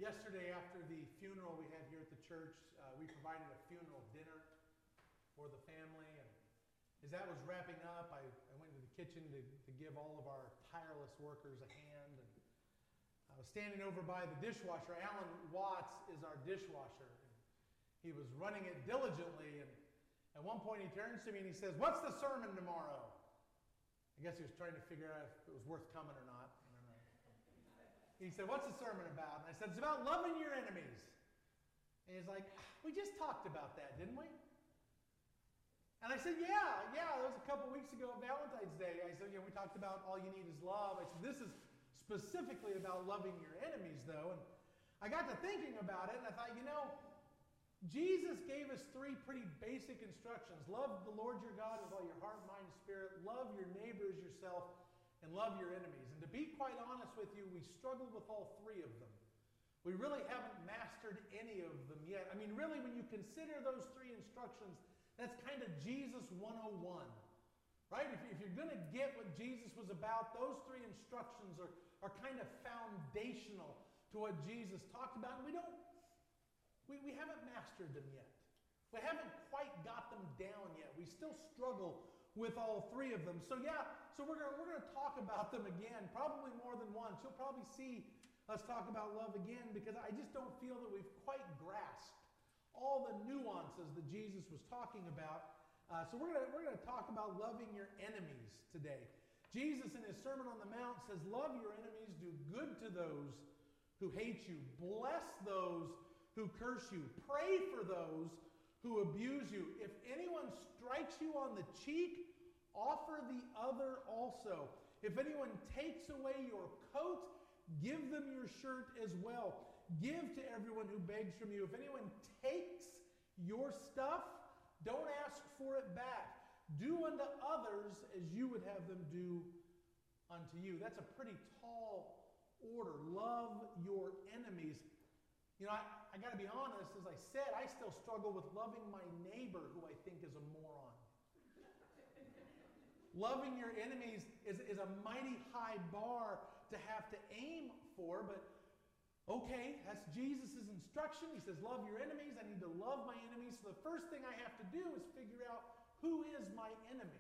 Yesterday, after the funeral we had here at the church, we provided a funeral dinner for the family. And as that was wrapping up, I went into the kitchen to give all of our tireless workers a hand. And I was standing over by the dishwasher. Alan Watts is our dishwasher. And he was running it diligently. And at one point, he turns to me and he says, "What's the sermon tomorrow?" I guess he was trying to figure out if it was worth coming or not. I don't know. He said, "What's the sermon about?" And I said, "It's about loving your enemies." And he's like, "We just talked about that, didn't we?" And I said, yeah, that was a couple weeks ago, Valentine's Day. I said, we talked about all you need is love. I said, this is specifically about loving your enemies, though. And I got to thinking about it, and I thought, Jesus gave us three pretty basic instructions. Love the Lord your God with all your heart, mind, and spirit. Love your neighbor as yourself. And love your enemies. And to be quite honest with you, we struggled with all three of them. We really haven't mastered any of them yet. I mean, really, when you consider those three instructions, that's kind of Jesus 101. Right? If you're going to get what Jesus was about, those three instructions are kind of foundational to what Jesus talked about. And we haven't mastered them yet. We haven't quite got them down yet. We still struggle with all three of them. So we're going to talk about them again, probably more than once. You'll probably see us talk about love again because I just don't feel that we've quite grasped all the nuances that Jesus was talking about. So we're going to talk about loving your enemies today. Jesus in his Sermon on the Mount says, "Love your enemies, do good to those who hate you, bless those who curse you, pray for those who abuse you. If anyone strikes you on the cheek, offer the other also. If anyone takes away your coat, give them your shirt as well. Give to everyone who begs from you. If anyone takes your stuff, don't ask for it back. Do unto others as you would have them do unto you." That's a pretty tall order. Love your enemies. I got to be honest, as I said, I still struggle with loving my neighbor who I think is a moron. Loving your enemies is a mighty high bar to have to aim for, but okay, that's Jesus' instruction. He says, love your enemies. I need to love my enemies. So the first thing I have to do is figure out who is my enemy.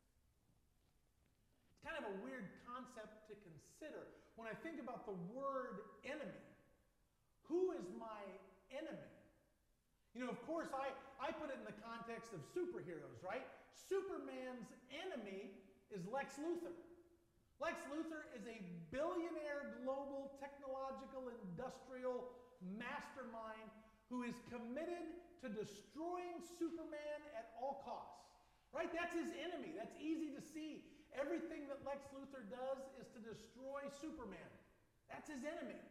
It's kind of a weird concept to consider. When I think about the word enemy, who is my enemy? Of course, I put it in the context of superheroes, right? Superman's enemy is Lex Luthor. Lex Luthor is a billionaire global technological industrial mastermind who is committed to destroying Superman at all costs. Right? That's his enemy. That's easy to see. Everything that Lex Luthor does is to destroy Superman. That's his enemy.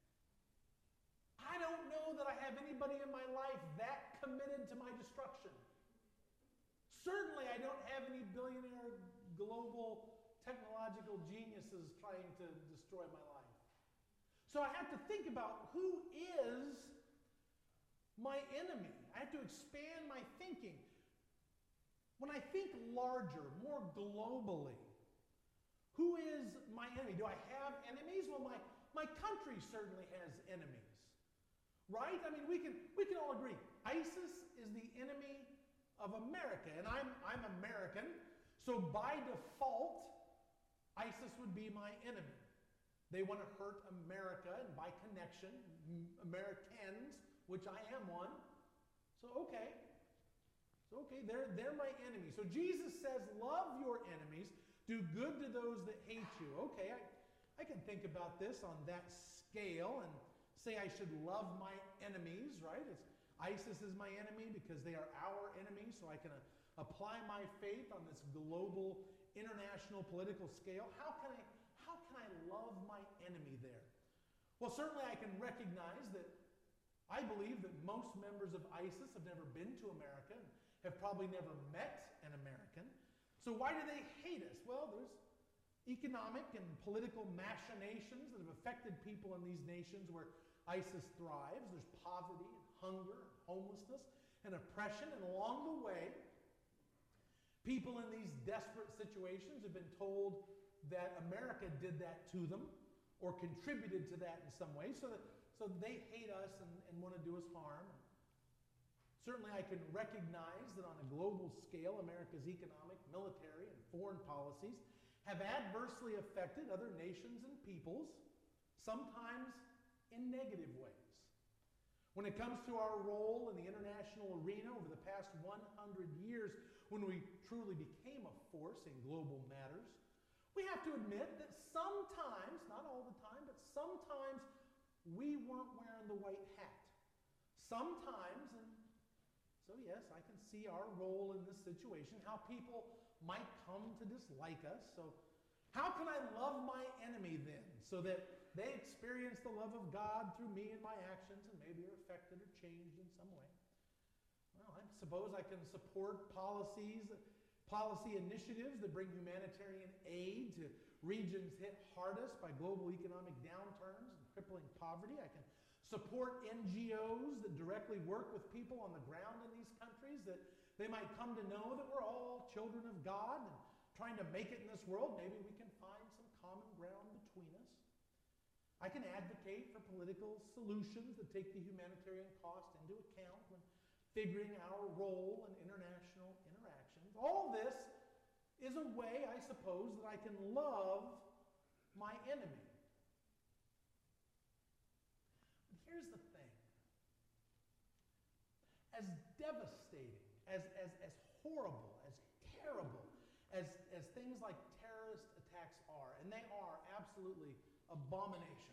I don't know that I have anybody in my life that committed to my destruction. Certainly, I don't have any billionaire global technological geniuses trying to destroy my life. So I have to think about who is my enemy. I have to expand my thinking. When I think larger, more globally, who is my enemy? Do I have enemies? Well, my country certainly has enemies. Right? I mean, we can all agree. ISIS is the enemy of America, and I'm American, so by default, ISIS would be my enemy. They want to hurt America, and by connection, Americans, which I am one. So okay, they're my enemy. So Jesus says, love your enemies, do good to those that hate you. Okay, I can think about this on that scale and say I should love my enemies, right? ISIS is my enemy because they are our enemies, so I can apply my faith on this global, international political scale. How can I love my enemy there? Well, certainly I can recognize that I believe that most members of ISIS have never been to America and have probably never met an American. So why do they hate us? Well, there's economic and political machinations that have affected people in these nations where ISIS thrives. There's poverty and hunger and homelessness and oppression. And along the way, people in these desperate situations have been told that America did that to them or contributed to that in some way. So so they hate us and want to do us harm. Certainly I can recognize that on a global scale, America's economic, military, and foreign policies have adversely affected other nations and peoples, sometimes in negative ways. When it comes to our role in the international arena over the past 100 years, when we truly became a force in global matters, we have to admit that sometimes, not all the time, but sometimes we weren't wearing the white hat. Sometimes, and so yes, I can see our role in this situation, how people might come to dislike us. So how can I love my enemy then, so that they experience the love of God through me and my actions and maybe are affected or changed in some way? Well, I suppose I can support policy initiatives that bring humanitarian aid to regions hit hardest by global economic downturns and crippling poverty. I can support NGOs that directly work with people on the ground in these countries, that they might come to know that we're all children of God and trying to make it in this world. Maybe we can find some common ground between us. I can advocate for political solutions that take the humanitarian cost into account when figuring our role in international interactions. All this is a way, I suppose, that I can love my enemy. But here's the thing. As devastating, as horrible, as terrible as things like terrorist attacks are, and they are absolutely abominations,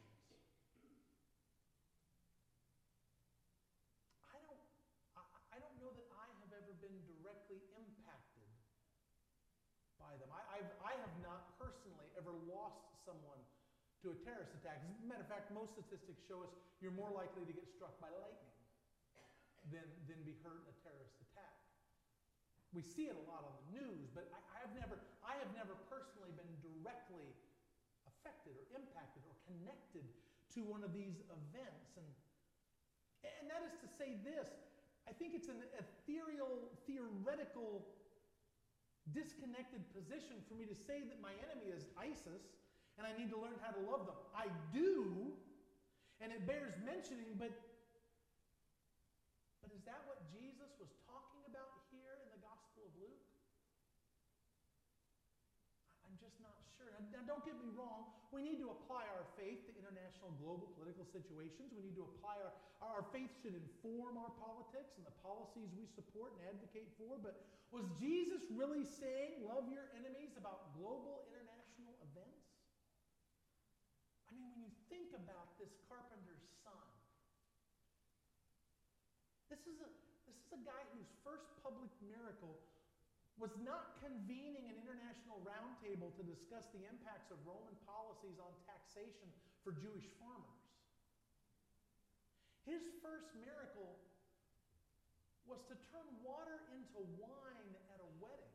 I don't know that I have ever been directly impacted by them. I have not personally ever lost someone to a terrorist attack. As a matter of fact, most statistics show us you're more likely to get struck by lightning than be hurt in a terrorist attack. We see it a lot on the news, but I have never personally been directly affected or impacted or connected to one of these events. And that is to say this, I think it's an ethereal, theoretical, disconnected position for me to say that my enemy is ISIS and I need to learn how to love them. I do, and it bears mentioning, but is that what Jesus was talking about here in the Gospel of Luke? I'm just not sure. Now, don't get me wrong. We need to apply our faith to international global political situations. We need to apply our faith should inform our politics and the policies we support and advocate for. But was Jesus really saying, love your enemies about global international events? I mean, when you think about this carpenter's son, this is a guy whose first public miracle was not convening an international roundtable to discuss the impacts of Roman policies on taxation for Jewish farmers. His first miracle was to turn water into wine at a wedding.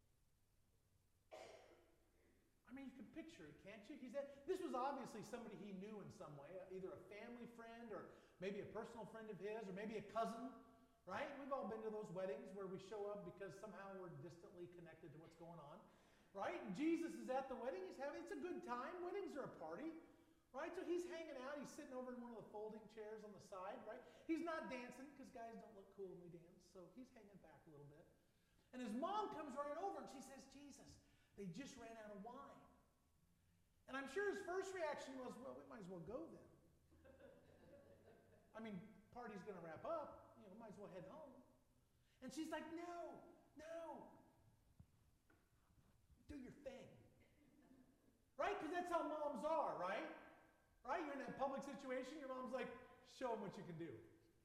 I mean, you can picture it, can't you? This was obviously somebody he knew in some way, either a family friend or maybe a personal friend of his or maybe a cousin. Right? We've all been to those weddings where we show up because somehow we're distantly connected to what's going on. Right? And Jesus is at the wedding. It's a good time. Weddings are a party. Right? So he's hanging out. He's sitting over in one of the folding chairs on the side. Right? He's not dancing because guys don't look cool when we dance. So he's hanging back a little bit. And his mom comes running over and she says, Jesus, they just ran out of wine. And I'm sure his first reaction was, well, we might as well go then. I mean, party's going to wrap up. Might as well head home. And she's like, no, do your thing. Right? Because that's how moms are, right? Right? You're in that public situation, your mom's like, show them what you can do.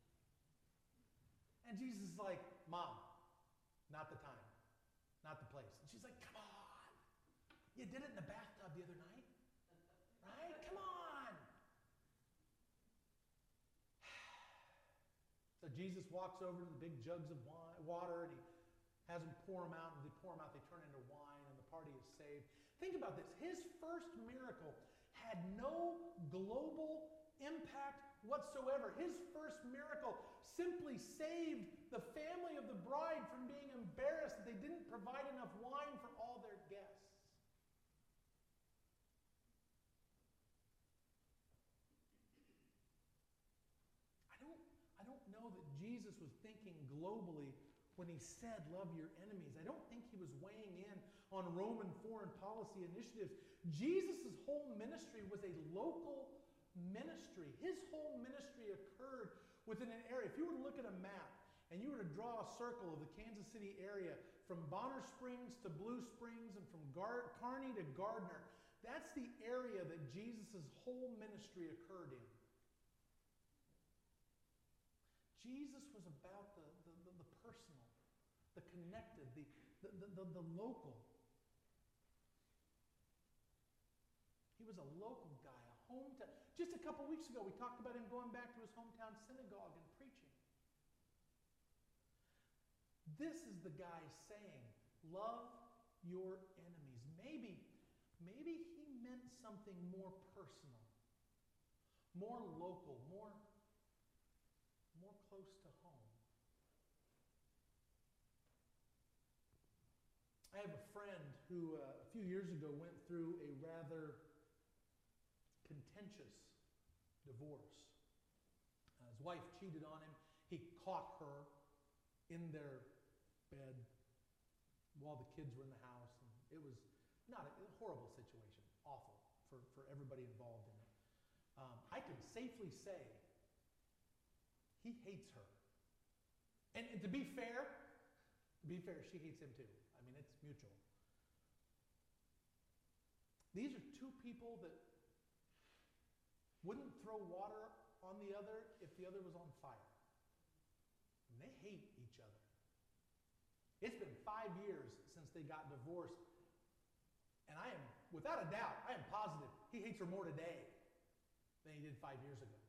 And Jesus is like, Mom, not the time, not the place. And she's like, come on. You did it in the bathtub the other night. Right? Come on. So Jesus walks over to the big jugs of water, and he has them pour them out, and they pour them out, they turn into wine, and the party is saved. Think about this. His first miracle had no global impact whatsoever. His first miracle simply saved the family of the bride from being embarrassed that they didn't provide enough wine for all their guests. was thinking globally when he said, love your enemies. I don't think he was weighing in on Roman foreign policy initiatives. Jesus' whole ministry was a local ministry. His whole ministry occurred within an area. If you were to look at a map and you were to draw a circle of the Kansas City area from Bonner Springs to Blue Springs and from Kearney to Gardner, that's the area that Jesus' whole ministry occurred in. Jesus was about the personal, the connected, the local. He was a local guy, a hometown. Just a couple weeks ago, we talked about him going back to his hometown synagogue and preaching. This is the guy saying, love your enemies. Maybe he meant something more personal, more local, more close to home. I have a friend who a few years ago went through a rather contentious divorce. His wife cheated on him. He caught her in their bed while the kids were in the house. And it was not a horrible situation, awful for everybody involved in it. I can safely say he hates her. And to be fair, she hates him too. I mean, it's mutual. These are two people that wouldn't throw water on the other if the other was on fire. And they hate each other. It's been 5 years since they got divorced. And I am, without a doubt, I am positive he hates her more today than he did 5 years ago.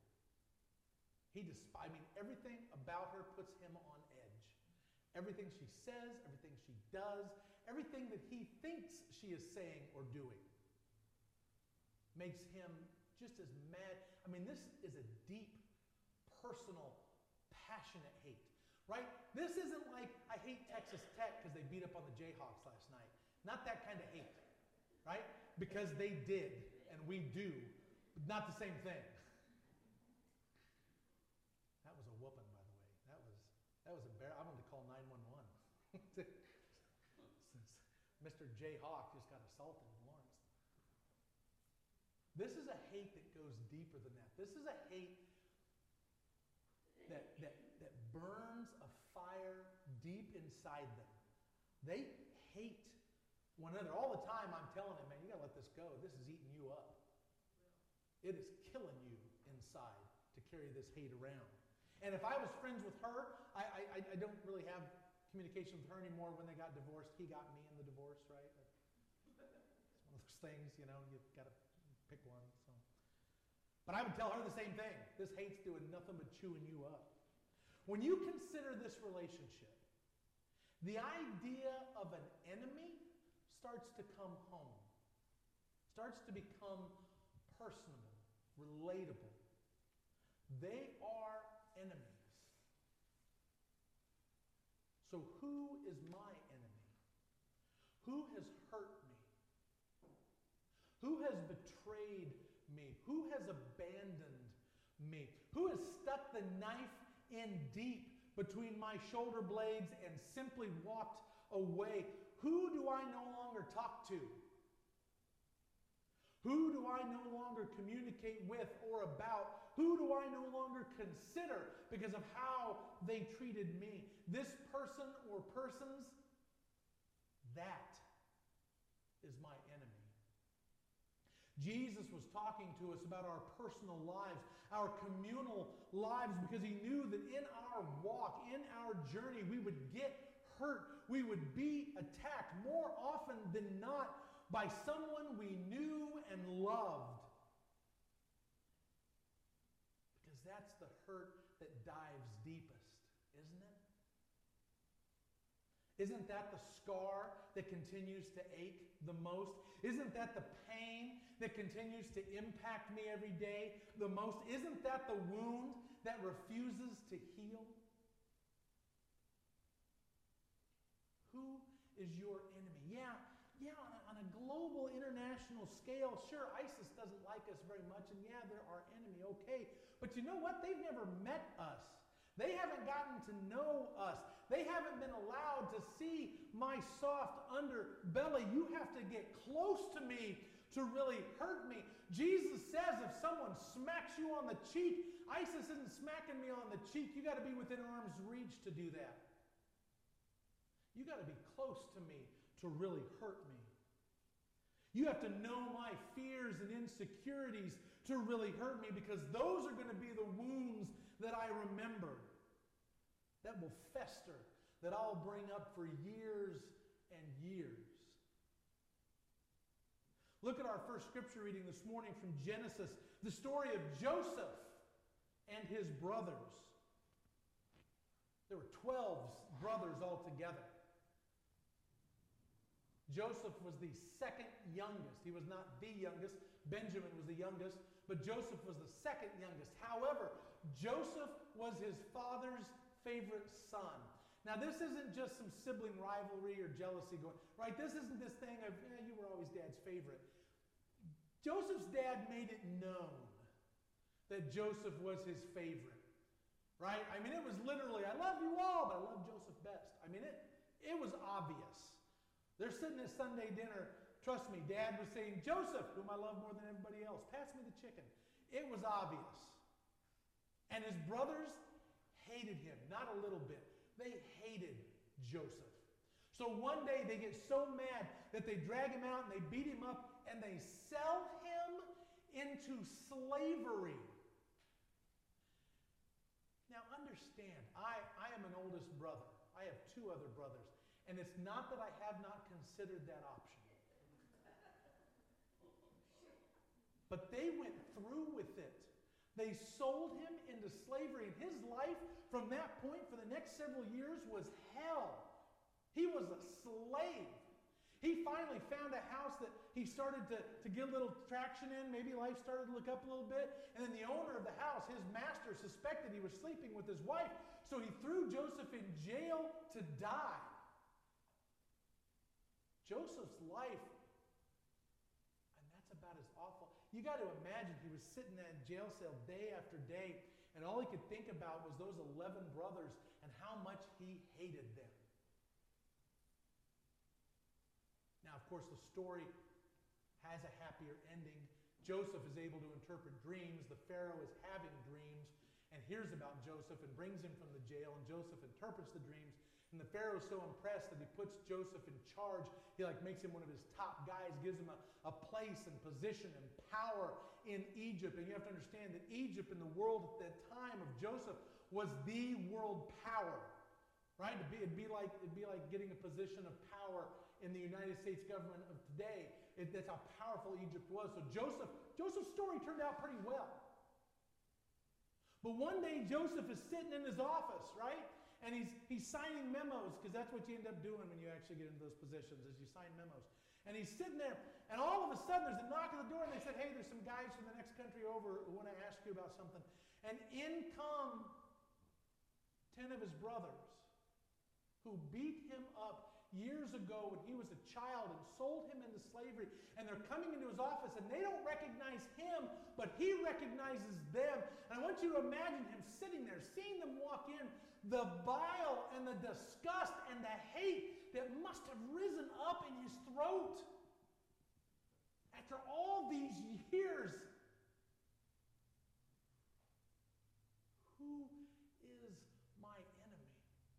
Everything about her puts him on edge. Everything she says, everything she does, everything that he thinks she is saying or doing makes him just as mad. I mean, this is a deep, personal, passionate hate, right? This isn't like, I hate Texas Tech because they beat up on the Jayhawks last night. Not that kind of hate, right? Because they did, and we do, but not the same thing. That was a whooping, by the way. That was embarrassing. I wanted to call 911. Mr. Jayhawk just got assaulted in Lawrence. This is a hate that goes deeper than that. This is a hate that burns a fire deep inside them. They hate one another. All the time I'm telling them, man, you gotta let this go. This is eating you up. It is killing you inside to carry this hate around. And if I was friends with her, I don't really have communication with her anymore. When they got divorced, he got me in the divorce, right? It's one of those things, you know, you've got to pick one. So, but I would tell her the same thing. This hate's doing nothing but chewing you up. When you consider this relationship, the idea of an enemy starts to come home, starts to become personable, relatable. They are enemies. So who is my enemy? Who has hurt me? Who has betrayed me? Who has abandoned me? Who has stuck the knife in deep between my shoulder blades and simply walked away? Who do I no longer talk to? Who do I no longer communicate with or about? Who do I no longer consider because of how they treated me? This person or persons, that is my enemy. Jesus was talking to us about our personal lives, our communal lives, because he knew that in our walk, in our journey, we would get hurt. We would be attacked more often than not by someone we knew and loved. Because that's the hurt that dives deepest, isn't it? Isn't that the scar that continues to ache the most? Isn't that the pain that continues to impact me every day the most? Isn't that the wound that refuses to heal? Who is your enemy? Yeah, on a global, international scale, sure, ISIS doesn't like us very much, and yeah, they're our enemy, okay. But you know what? They've never met us. They haven't gotten to know us. They haven't been allowed to see my soft underbelly. You have to get close to me to really hurt me. Jesus says if someone smacks you on the cheek, ISIS isn't smacking me on the cheek. You got to be within arm's reach to do that. You got to be close to me to really hurt me. You have to know my fears and insecurities to really hurt me, because those are going to be the wounds that I remember, that will fester, that I'll bring up for years and years. Look at our first scripture reading this morning from Genesis, the story of Joseph and his brothers. There were 12 brothers altogether. Joseph was the second youngest. He was not the youngest. Benjamin was the youngest, but Joseph was the second youngest. However, Joseph was his father's favorite son. Now, this isn't just some sibling rivalry or jealousy going, right? This isn't this thing of, you were always dad's favorite. Joseph's dad made it known that Joseph was his favorite, right? I mean, it was literally, I love you all, but I love Joseph best. I mean, it was obvious. They're sitting at Sunday dinner. Trust me, Dad was saying, Joseph, whom I love more than everybody else, pass me the chicken. It was obvious. And his brothers hated him, not a little bit. They hated Joseph. So one day they get so mad that they drag him out and they beat him up and they sell him into slavery. Now understand, I am an oldest brother. I have two other brothers. And it's not that I have not considered that option. But they went through with it. They sold him into slavery. And his life from that point for the next several years was hell. He was a slave. He finally found a house that he started to get a little traction in. Maybe life started to look up a little bit. And then the owner of the house, his master, suspected he was sleeping with his wife. So he threw Joseph in jail to die. Joseph's life, and that's about as awful. You got to imagine he was sitting in that jail cell day after day, and all he could think about was those 11 brothers and how much he hated them. Now, of course, the story has a happier ending. Joseph is able to interpret dreams. The Pharaoh is having dreams and hears about Joseph and brings him from the jail, and Joseph interprets the dreams. And the Pharaoh is so impressed that he puts Joseph in charge. He makes him one of his top guys, gives him a place and position and power in Egypt. And you have to understand that Egypt in the world at that time of Joseph was the world power, right? It'd be like getting a position of power in the United States government of today. That's how powerful Egypt was. So Joseph's story turned out pretty well. But one day Joseph is sitting in his office, right? And he's signing memos, because that's what you end up doing when you actually get into those positions, is you sign memos. And he's sitting there, and all of a sudden there's a knock at the door, and they said, hey, there's some guys from the next country over who want to ask you about something. And in come 10 of his brothers who beat him up years ago when he was a child and sold him into slavery. And they're coming into his office, and they don't recognize him, but he recognizes them. And I want you to imagine him sitting there, seeing them walk in, the bile and the disgust and the hate that must have risen up in his throat. After all these years, who is my enemy?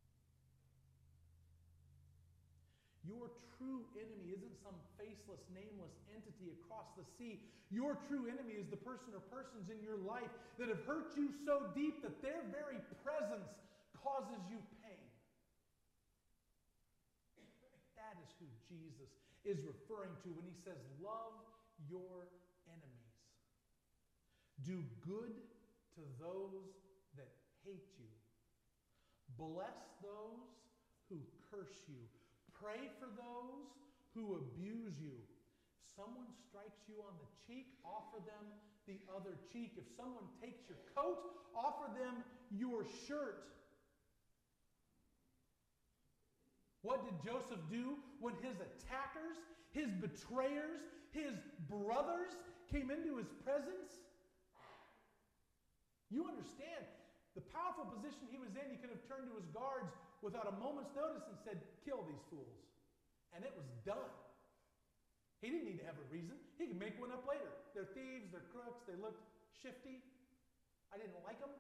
Your true enemy isn't some faceless, nameless entity across the sea. Your true enemy is the person or persons in your life that have hurt you so deep that their very presence causes you pain. That is who Jesus is referring to when he says, love your enemies. Do good to those that hate you. Bless those who curse you. Pray for those who abuse you. If someone strikes you on the cheek, offer them the other cheek. If someone takes your coat, offer them your shirt. What did Joseph do when his attackers, his betrayers, his brothers came into his presence? You understand, the powerful position he was in, he could have turned to his guards without a moment's notice and said, kill these fools. And it was done. He didn't need to have a reason. He could make one up later. They're thieves, they're crooks, they looked shifty. I didn't like them.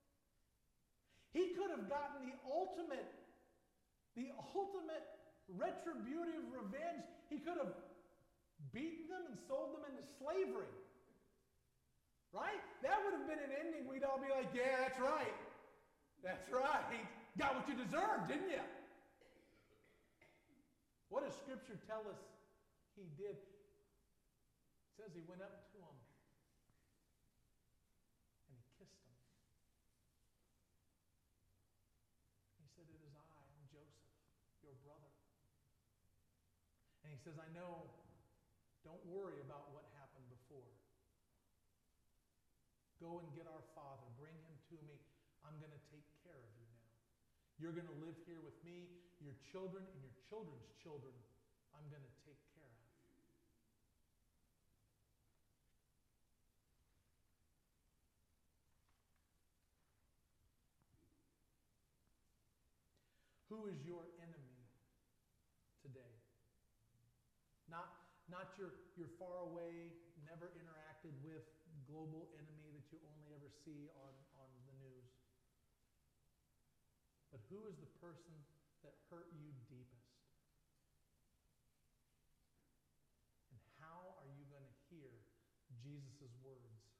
He could have gotten the ultimate retributive revenge. He could have beaten them and sold them into slavery. Right? That would have been an ending. We'd all be like, yeah, that's right. That's right. Got what you deserved, didn't you? What does Scripture tell us he did? It says he went up to him and he kissed him. He said, it is I, I'm Joseph, your brother. And he says, I know, don't worry about what happened before. Go and get our father. Bring him to me. I'm going to take care of you now. You're going to live here with me. Your children and your children's children, I'm going to take care of. Who is your enemy today? Not your far away, never interacted with global enemy that you only ever see on the news. But who is the person that hurt you deepest? And how are you going to hear Jesus' words